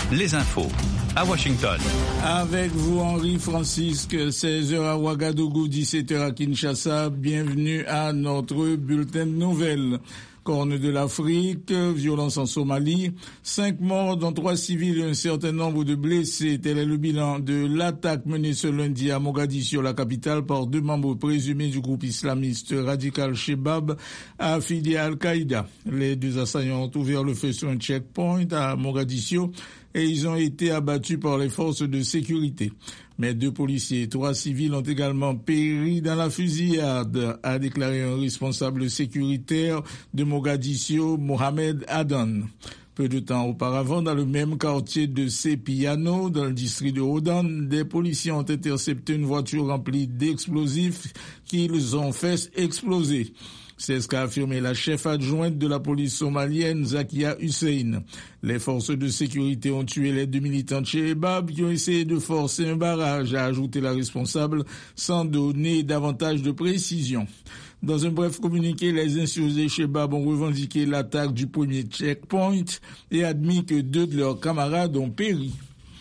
les infos à Washington. Avec vous, Henri Francisque, 16h à Ouagadougou, 17h à Kinshasa. Bienvenue à notre bulletin de nouvelles. Corne de l'Afrique, violence en Somalie, 5 morts dont 3 civils et un certain nombre de blessés. Tel est le bilan de l'attaque menée ce lundi à Mogadiscio, la capitale, par 2 membres présumés du groupe islamiste radical Shebab, affilié à Al-Qaïda. Les 2 assaillants ont ouvert le feu sur un checkpoint à Mogadiscio et ils ont été abattus par les forces de sécurité. Mais 2 policiers et 3 civils ont également péri dans la fusillade, a déclaré un responsable sécuritaire de Mogadiscio, Mohamed Adan. Peu de temps auparavant, dans le même quartier de Sepiano, dans le district de Odan, des policiers ont intercepté une voiture remplie d'explosifs qu'ils ont fait exploser. C'est ce qu'a affirmé la chef adjointe de la police somalienne, Zakia Hussein. Les forces de sécurité ont tué les 2 militants de Shebab qui ont essayé de forcer un barrage, a ajouté la responsable, sans donner davantage de précision. Dans un bref communiqué, les insurgés Shebab ont revendiqué l'attaque du premier checkpoint et admis que 2 de leurs camarades ont péri.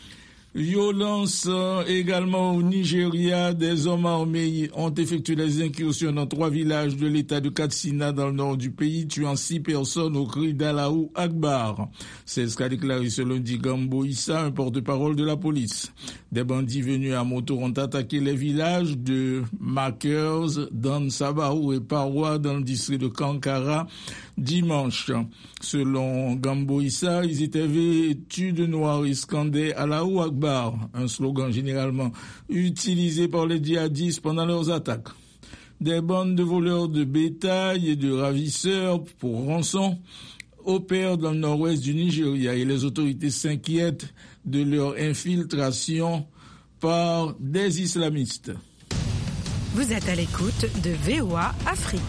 Violence également au Nigeria, des hommes armés ont effectué des incursions dans 3 villages de l'état de Katsina dans le nord du pays, tuant 6 personnes au cri d'Allahu Akbar. C'est ce qu'a déclaré ce lundi Gambo Issa, un porte-parole de la police. Des bandits venus à moto ont attaqué les villages de Makers, Dan Sabaou et Parwa dans le district de Kankara dimanche. Selon Gambo Issa, ils étaient vêtus de noir et scandaient Allahu Akbar, un slogan généralement utilisé par les djihadistes pendant leurs attaques. Des bandes de voleurs de bétail et de ravisseurs pour rançon opèrent dans le nord-ouest du Nigeria et les autorités s'inquiètent de leur infiltration par des islamistes. Vous êtes à l'écoute de VOA Afrique.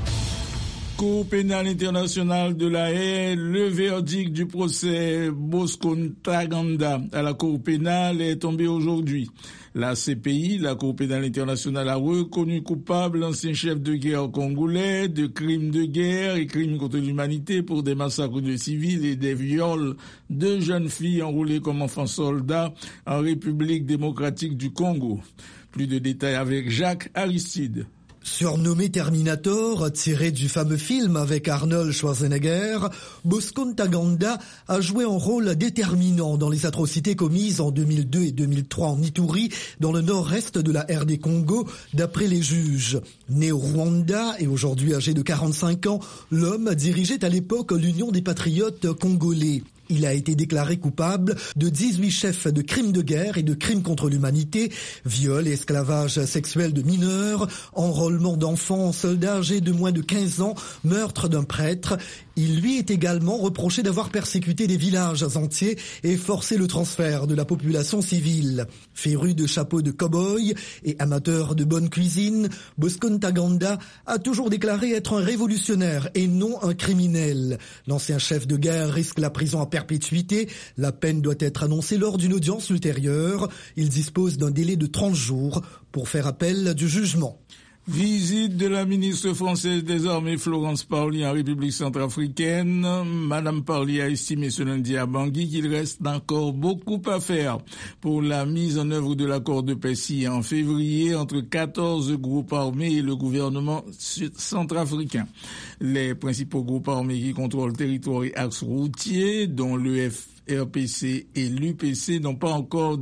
Cour pénale internationale de La Haye, le verdict du procès Bosco Ntaganda à la Cour pénale est tombé aujourd'hui. La CPI, la Cour pénale internationale, a reconnu coupable l'ancien chef de guerre congolais de crimes de guerre et crimes contre l'humanité pour des massacres de civils et des viols de jeunes filles enrôlées comme enfants soldats en République démocratique du Congo. Plus de détails avec Jacques Aristide. Surnommé Terminator, tiré du fameux film avec Arnold Schwarzenegger, Bosco Ntaganda a joué un rôle déterminant dans les atrocités commises en 2002 et 2003 en Ituri, dans le nord-est de la RD Congo, d'après les juges. Né au Rwanda et aujourd'hui âgé de 45 ans, l'homme dirigeait à l'époque l'Union des patriotes congolais. Il a été déclaré coupable de 18 chefs de crimes de guerre et de crimes contre l'humanité, viol et esclavage sexuel de mineurs, enrôlement d'enfants en soldats âgés de moins de 15 ans, meurtre d'un prêtre. Il lui est également reproché d'avoir persécuté des villages entiers et forcé le transfert de la population civile. Féru de chapeaux de cow-boy et amateur de bonne cuisine, Bosco Ntaganda a toujours déclaré être un révolutionnaire et non un criminel. L'ancien chef de guerre risque la prison à perpétuité. La peine doit être annoncée lors d'une audience ultérieure. Il dispose d'un délai de 30 jours pour faire appel du jugement. Visite de la ministre française des Armées Florence Parly en République centrafricaine. Madame Parly a estimé ce lundi à Bangui qu'il reste encore beaucoup à faire pour la mise en œuvre de l'accord de paix signé en février entre 14 groupes armés et le gouvernement centrafricain. Les principaux groupes armés qui contrôlent le territoire et axes routiers, dont le RPC et l'UPC, n'ont encore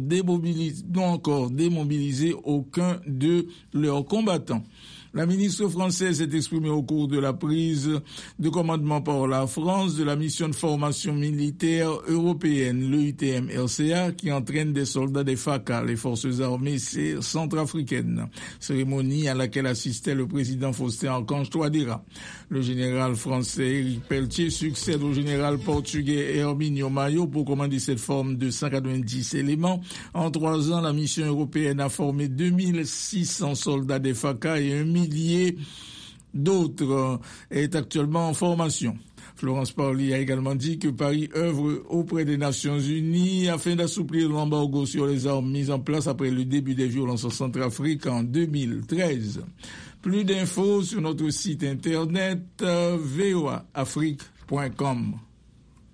démobilisé aucun de leurs combattants. La ministre française s'est exprimée au cours de la prise de commandement par la France de la mission de formation militaire européenne, le UTM-RCA, qui entraîne des soldats des FACA, les forces armées centrafricaines. Cérémonie à laquelle assistait le président Faustin Archange Touadéra. Le général français Éric Pelletier succède au général portugais Hermínio Maio pour commander cette forme de 190 éléments. En 3 ans, la mission européenne a formé 2600 soldats des FACA et 1 millier d'autres est actuellement en formation. Florence Parly a également dit que Paris œuvre auprès des Nations Unies afin d'assouplir l'embargo sur les armes mis en place après le début des violences en Centrafrique en 2013. Plus d'infos sur notre site internet voaafrique.com.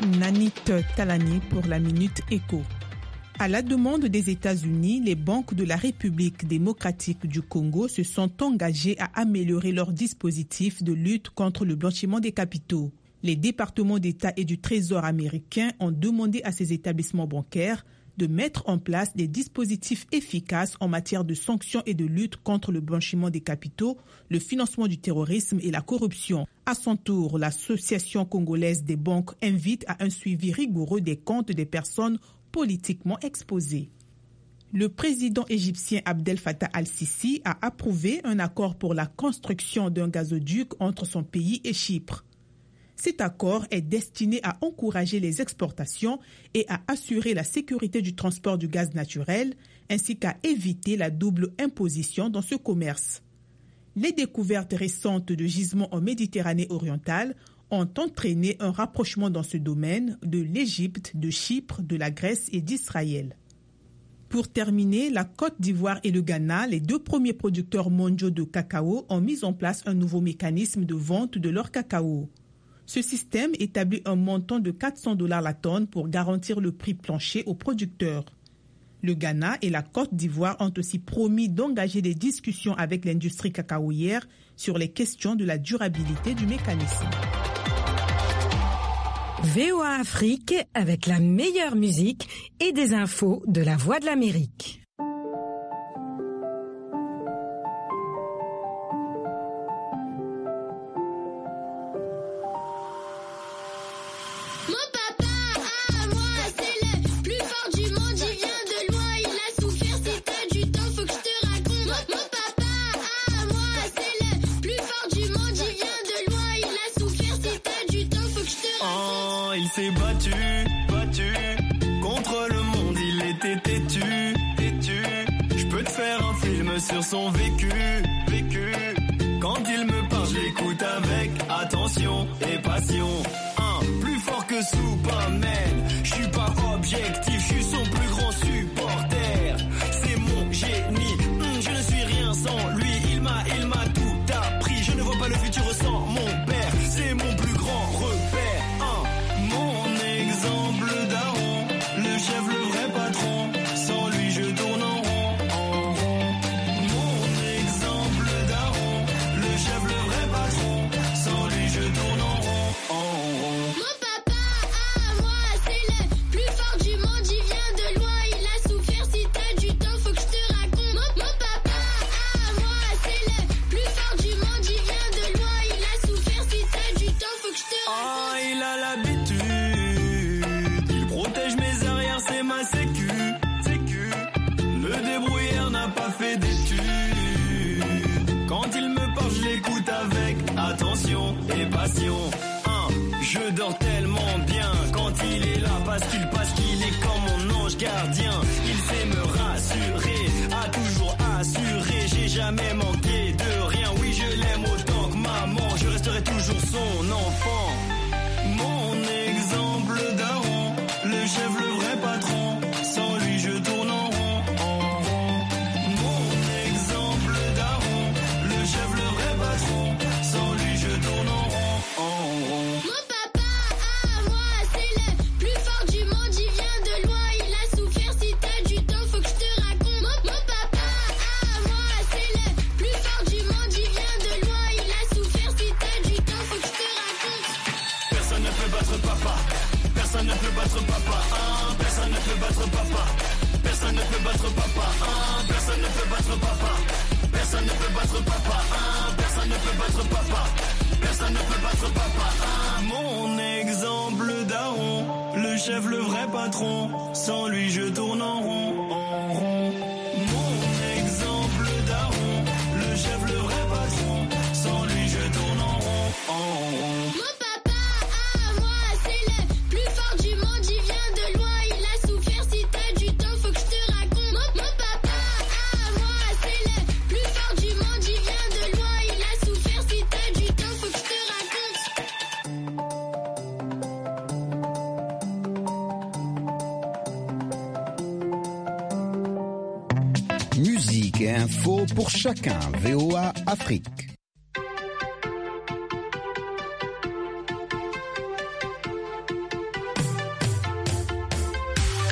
Nanit Talani pour la Minute Éco. À la demande des États-Unis, les banques de la République démocratique du Congo se sont engagées à améliorer leurs dispositifs de lutte contre le blanchiment des capitaux. Les départements d'État et du Trésor américain ont demandé à ces établissements bancaires de mettre en place des dispositifs efficaces en matière de sanctions et de lutte contre le blanchiment des capitaux, le financement du terrorisme et la corruption. À son tour, l'Association congolaise des banques invite à un suivi rigoureux des comptes des personnes politiquement exposées. Le président égyptien Abdel Fattah al-Sisi a approuvé un accord pour la construction d'un gazoduc entre son pays et Chypre. Cet accord est destiné à encourager les exportations et à assurer la sécurité du transport du gaz naturel, ainsi qu'à éviter la double imposition dans ce commerce. Les découvertes récentes de gisements en Méditerranée orientale ont entraîné un rapprochement dans ce domaine de l'Égypte, de Chypre, de la Grèce et d'Israël. Pour terminer, la Côte d'Ivoire et le Ghana, les deux premiers producteurs mondiaux de cacao, ont mis en place un nouveau mécanisme de vente de leur cacao. Ce système établit un montant de $400 la tonne pour garantir le prix plancher aux producteurs. Le Ghana et la Côte d'Ivoire ont aussi promis d'engager des discussions avec l'industrie cacaoyère sur les questions de la durabilité du mécanisme. VOA Afrique avec la meilleure musique et des infos de la Voix de l'Amérique. Il s'est battu contre le monde, il était têtu. Je peux te faire un film sur son vécu. Quand il me parle, je l'écoute avec attention et passion. Plus fort que Superman, je suis pas objectif, je suis son plus grand supporter. C'est mon génie, je ne suis rien sans lui, il m'a tout appris. Je ne vois pas le futur sans mon père, c'est mon plus grand repère. Chef, le vrai patron, sans lui je tourne en rond. Mon exemple daron, le chef, le vrai patron, sans lui je tourne en rond. Mon papa à moi, c'est le plus fort du monde, il vient de loin, il a souffert, si t'as du temps, faut que je te raconte. Mon papa à moi, c'est le plus fort du monde, il vient de loin, il a souffert, si t'as du temps, faut que je te raconte. Il a l'habitude, il protège mes arrières, c'est ma sécu. Le débrouillard n'a pas fait d'études. Quand il me parle, je l'écoute avec attention et passion. Je dors tellement bien quand il est là, parce qu'il est comme mon ange gardien. Il sait me rassurer, a toujours assuré. J'ai jamais manqué de rien. Oui, je l'aime autant que maman, je resterai toujours son enfant. Mon exemple daron, le chef, le vrai patron, sans lui je tourne en rond. Mon exemple daron, le chef, le vrai patron, sans lui je tourne en rond. Mon papa à moi, c'est le plus fort du monde, il vient de loin, il a souffert, si t'as du temps, faut que je te raconte. Mon papa à moi, c'est le plus fort du monde, il vient de loin, il a souffert, si t'as du temps, faut que je te raconte. Personne ne peut battre papa, personne ne peut battre papa, personne ne peut battre papa, personne ne peut battre papa, personne ne peut battre papa, personne ne peut battre papa, personne ne peut battre papa, personne ne peut battre papa. Mon exemple daron, le chef, le vrai patron, sans lui je tourne en rond. Mon exemple daron, le chef, le vrai patron, sans lui je tourne en rond. Mon papa à moi, c'est le plus fort du monde, il vient de loin, il a souffert, si t'as du temps, faut que je te raconte. Mon papa à moi, c'est le plus fort du monde, il vient de loin, il a souffert, si t'as du temps, faut que je te raconte. Musique et info pour chacun. VOA Afrique.